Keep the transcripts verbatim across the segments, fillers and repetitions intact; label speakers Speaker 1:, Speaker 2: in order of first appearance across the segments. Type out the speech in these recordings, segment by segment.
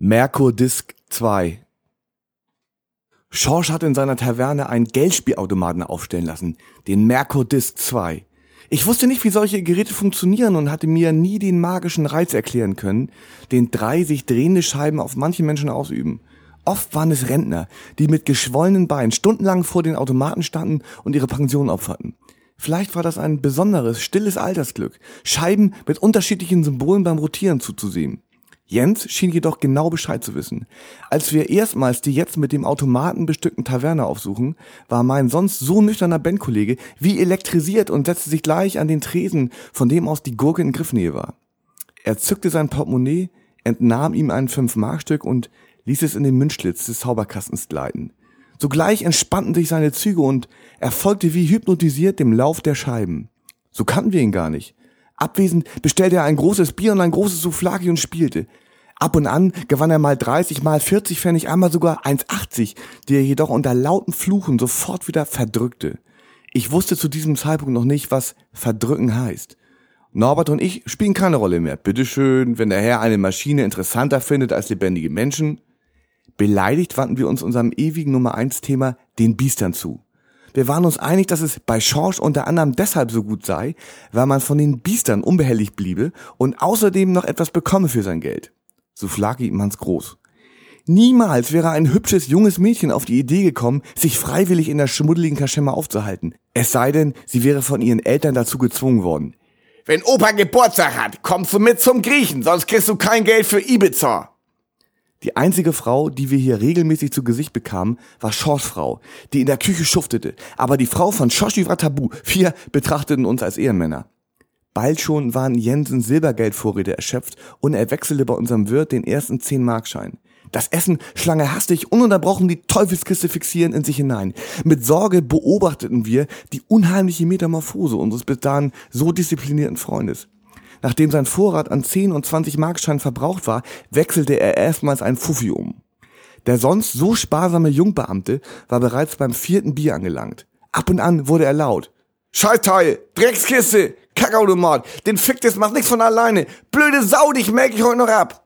Speaker 1: Merkur Disc zwei. Schorsch hat in seiner Taverne einen Geldspielautomaten aufstellen lassen, den Merkur Disc zwei. Ich wusste nicht, wie solche Geräte funktionieren und hatte mir nie den magischen Reiz erklären können, den drei sich drehende Scheiben auf manche Menschen ausüben. Oft waren es Rentner, die mit geschwollenen Beinen stundenlang vor den Automaten standen und ihre Pension opferten. Vielleicht war das ein besonderes, stilles Altersglück, Scheiben mit unterschiedlichen Symbolen beim Rotieren zuzusehen. Jens schien jedoch genau Bescheid zu wissen. Als wir erstmals die jetzt mit dem Automaten bestückten Taverne aufsuchen, war mein sonst so nüchterner Bandkollege wie elektrisiert und setzte sich gleich an den Tresen, von dem aus die Gurke in Griffnähe war. Er zückte sein Portemonnaie, entnahm ihm ein fünf-Mark-Stück und ließ es in den Münzschlitz des Zauberkastens gleiten. Sogleich entspannten sich seine Züge und er folgte wie hypnotisiert dem Lauf der Scheiben. So kannten wir ihn gar nicht. Abwesend bestellte er ein großes Bier und ein großes Souflaki und spielte. Ab und an gewann er mal dreißig, mal vierzig Pfennig, einmal sogar eins achtzig, die er jedoch unter lauten Fluchen sofort wieder verdrückte. Ich wusste zu diesem Zeitpunkt noch nicht, was verdrücken heißt. Norbert und ich spielen keine Rolle mehr. Bitteschön, wenn der Herr eine Maschine interessanter findet als lebendige Menschen. Beleidigt wandten wir uns unserem ewigen Nummer eins Thema, den Biestern, zu. Wir waren uns einig, dass es bei Schorsch unter anderem deshalb so gut sei, weil man von den Biestern unbehelligt bliebe und außerdem noch etwas bekomme für sein Geld. Souflaki manns groß. Niemals wäre ein hübsches junges Mädchen auf die Idee gekommen, sich freiwillig in der schmuddeligen Kaschemme aufzuhalten. Es sei denn, sie wäre von ihren Eltern dazu gezwungen worden. Wenn Opa Geburtstag hat, kommst du mit zum Griechen, sonst kriegst du kein Geld für Ibiza. Die einzige Frau, die wir hier regelmäßig zu Gesicht bekamen, war Schorschs Frau, die in der Küche schuftete. Aber die Frau von Schoschi war tabu. Wir betrachteten uns als Ehrenmänner. Bald schon waren Jensens Silbergeldvorräte erschöpft und er wechselte bei unserem Wirt den ersten zehn-Mark-Schein. Das Essen schlang er hastig ununterbrochen die Teufelskiste fixierend in sich hinein. Mit Sorge beobachteten wir die unheimliche Metamorphose unseres bis dahin so disziplinierten Freundes. Nachdem sein Vorrat an zehn- und zwanzig-Mark-Scheinen verbraucht war, wechselte er erstmals ein Fuffi um. Der sonst so sparsame Jungbeamte war bereits beim vierten Bier angelangt. Ab und an wurde er laut. Scheißteil, Dreckskiste, Kackautomat, den Fick, das macht nichts von alleine. Blöde Sau, dich melk ich heute noch ab.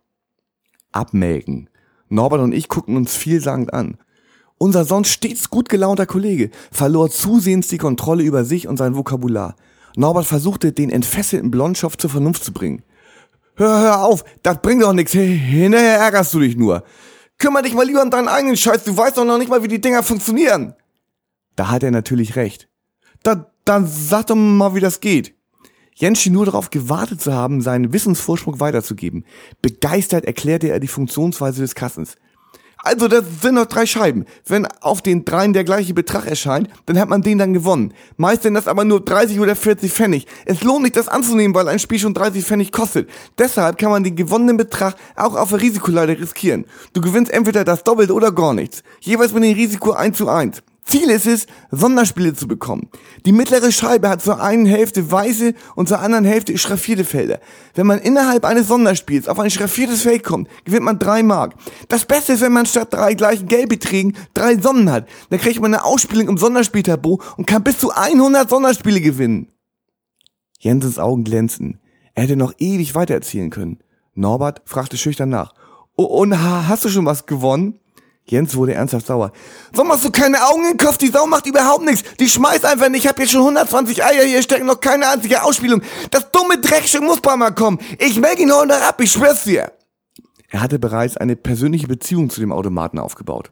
Speaker 1: Abmelken. Norbert und ich guckten uns vielsagend an. Unser sonst stets gut gelaunter Kollege verlor zusehends die Kontrolle über sich und sein Vokabular. Norbert versuchte, den entfesselten Blondschopf zur Vernunft zu bringen. Hör, hör auf, das bringt doch nichts, hinterher ärgerst du dich nur. Kümmer dich mal lieber um deinen eigenen Scheiß, du weißt doch noch nicht mal, wie die Dinger funktionieren. Da hat er natürlich recht. Da, dann sag doch mal, wie das geht. Jens schien nur darauf gewartet zu haben, seinen Wissensvorsprung weiterzugeben. Begeistert erklärte er die Funktionsweise des Kassens. Also, das sind noch drei Scheiben. Wenn auf den dreien der gleiche Betrag erscheint, dann hat man den dann gewonnen. Meist sind das aber nur dreißig oder vierzig Pfennig. Es lohnt nicht, das anzunehmen, weil ein Spiel schon dreißig Pfennig kostet. Deshalb kann man den gewonnenen Betrag auch auf der Risikoleiter riskieren. Du gewinnst entweder das Doppelte oder gar nichts. Jeweils mit dem Risiko eins zu eins. Ziel ist es, Sonderspiele zu bekommen. Die mittlere Scheibe hat zur einen Hälfte weiße und zur anderen Hälfte schraffierte Felder. Wenn man innerhalb eines Sonderspiels auf ein schraffiertes Feld kommt, gewinnt man drei Mark. Das Beste ist, wenn man statt drei gleichen Geldbeträgen drei Sonnen hat. Dann kriegt man eine Ausspielung im Sonderspieltableau und kann bis zu hundert Sonderspiele gewinnen. Jensens Augen glänzten. Er hätte noch ewig weiter erzählen können. Norbert fragte schüchtern nach. Oh, und hast du schon was gewonnen? Jens wurde ernsthaft sauer. Warum machst du keine Augen in den Kopf? Die Sau macht überhaupt nichts. Die schmeißt einfach nicht. Ich hab jetzt schon hundertzwanzig Eier hier stecken, noch keine einzige Ausspielung. Das dumme Dreckstück muss bei mal kommen. Ich melk ihn heute ab, ich schwör's dir. Er hatte bereits eine persönliche Beziehung zu dem Automaten aufgebaut.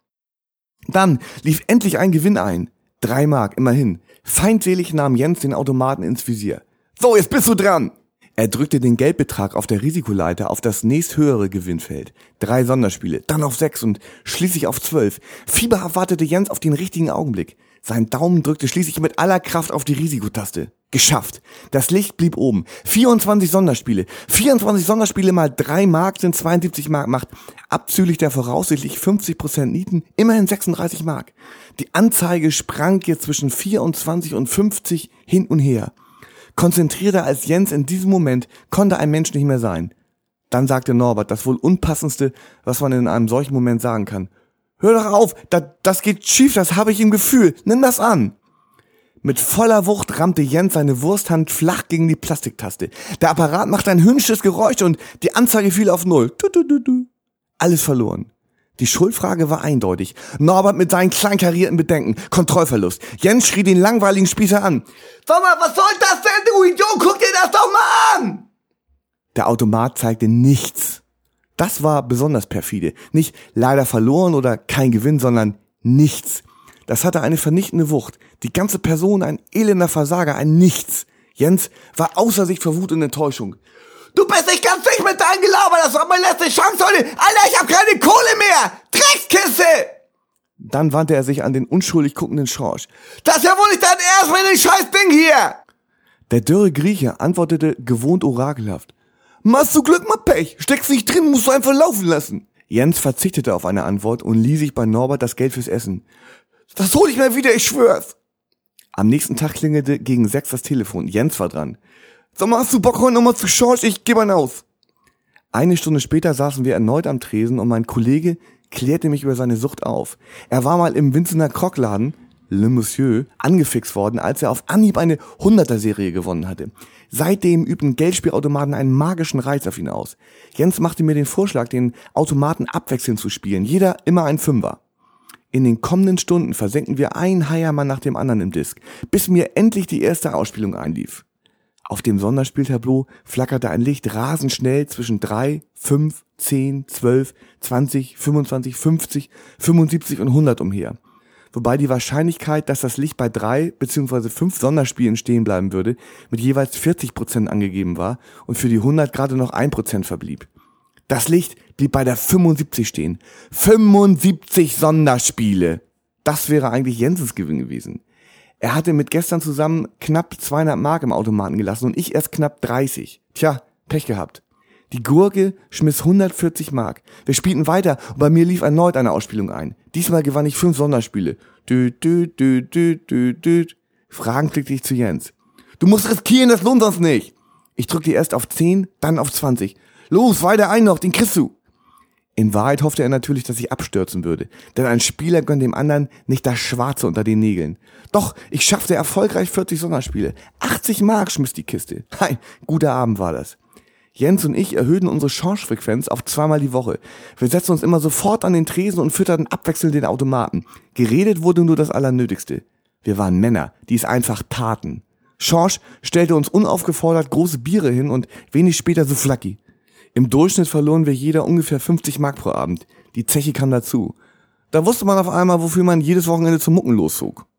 Speaker 1: Dann lief endlich ein Gewinn ein. Drei Mark, immerhin. Feindselig nahm Jens den Automaten ins Visier. So, jetzt bist du dran. Er drückte den Geldbetrag auf der Risikoleiter auf das nächsthöhere Gewinnfeld. Drei Sonderspiele, dann auf sechs und schließlich auf zwölf. Fieberhaft wartete Jens auf den richtigen Augenblick. Sein Daumen drückte schließlich mit aller Kraft auf die Risikotaste. Geschafft. Das Licht blieb oben. vierundzwanzig Sonderspiele. vierundzwanzig Sonderspiele mal drei Mark sind zweiundsiebzig Mark, macht abzüglich der voraussichtlich fünfzig Prozent Nieten immerhin sechsunddreißig Mark. Die Anzeige sprang jetzt zwischen vierundzwanzig und fünfzig hin und her. Konzentrierter als Jens in diesem Moment konnte ein Mensch nicht mehr sein. Dann sagte Norbert das wohl Unpassendste, was man in einem solchen Moment sagen kann. Hör doch auf, das, das geht schief, das habe ich im Gefühl, nimm das an. Mit voller Wucht rammte Jens seine Wursthand flach gegen die Plastiktaste. Der Apparat machte ein höhnisches Geräusch und die Anzeige fiel auf Null. Du, du, du, du. Alles verloren. Die Schuldfrage war eindeutig. Norbert mit seinen kleinkarierten Bedenken. Kontrollverlust. Jens schrie den langweiligen Spießer an. Sag mal, was soll das denn, du Idiot? Guck dir das doch mal an! Der Automat zeigte nichts. Das war besonders perfide. Nicht leider verloren oder kein Gewinn, sondern nichts. Das hatte eine vernichtende Wucht. Die ganze Person ein elender Versager, ein Nichts. Jens war außer sich vor Wut und Enttäuschung. Du bist nicht ganz dicht mit deinem Gelaber, das war meine letzte Chance heute. Alter, ich hab keine Kohle mehr! Dreckskiste! Dann wandte er sich an den unschuldig guckenden Schorsch. Das ist ja wohl nicht dein Ernst mit dem scheiß Ding hier! Der dürre Grieche antwortete gewohnt orakelhaft. Machst du Glück, mal Pech. Steckst nicht drin, musst du einfach laufen lassen. Jens verzichtete auf eine Antwort und lieh sich bei Norbert das Geld fürs Essen. Das hol ich mir wieder, ich schwör's. Am nächsten Tag klingelte gegen sechs das Telefon. Jens war dran. Sag mal, hast du Bock heute nochmal zu Schorsch? Ich geh mal aus. Eine Stunde später saßen wir erneut am Tresen und mein Kollege klärte mich über seine Sucht auf. Er war mal im Winzener Krogladen, Le Monsieur, angefixt worden, als er auf Anhieb eine Hunderter-Serie gewonnen hatte. Seitdem übten Geldspielautomaten einen magischen Reiz auf ihn aus. Jens machte mir den Vorschlag, den Automaten abwechselnd zu spielen, jeder immer ein Fünfer. In den kommenden Stunden versenkten wir einen Heiermann nach dem anderen im Disk, bis mir endlich die erste Ausspielung einlief. Auf dem Sonderspieltableau flackerte ein Licht rasend schnell zwischen drei, fünf, zehn, zwölf, zwanzig, fünfundzwanzig, fünfzig, fünfundsiebzig und hundert umher. Wobei die Wahrscheinlichkeit, dass das Licht bei drei bzw. fünf Sonderspielen stehen bleiben würde, mit jeweils vierzig Prozent angegeben war und für die hundert gerade noch ein Prozent verblieb. Das Licht blieb bei der fünfundsiebzig stehen. fünfundsiebzig Sonderspiele! Das wäre eigentlich Jensens Gewinn gewesen. Er hatte mit gestern zusammen knapp zweihundert Mark im Automaten gelassen und ich erst knapp dreißig. Tja, Pech gehabt. Die Gurke schmiss hundertvierzig Mark. Wir spielten weiter und bei mir lief erneut eine Ausspielung ein. Diesmal gewann ich fünf Sonderspiele. Düt, düt, düt, düt, düt, düt. Fragen klickte ich zu Jens. Du musst riskieren, das lohnt sonst nicht. Ich drückte erst auf zehn, dann auf zwanzig. Los, weiter ein noch, den kriegst du. In Wahrheit hoffte er natürlich, dass ich abstürzen würde, denn ein Spieler gönnt dem anderen nicht das Schwarze unter den Nägeln. Doch, ich schaffte erfolgreich vierzig Sonderspiele. achtzig Mark schmiss die Kiste. Ein guter Abend war das. Jens und ich erhöhten unsere Chance-Frequenz auf zweimal die Woche. Wir setzten uns immer sofort an den Tresen und fütterten abwechselnd den Automaten. Geredet wurde nur das Allernötigste. Wir waren Männer, die es einfach taten. Schorsch stellte uns unaufgefordert große Biere hin und wenig später Souvlaki. Im Durchschnitt verloren wir jeder ungefähr fünfzig Mark pro Abend. Die Zeche kam dazu. Da wusste man auf einmal, wofür man jedes Wochenende zum Mucken loszog.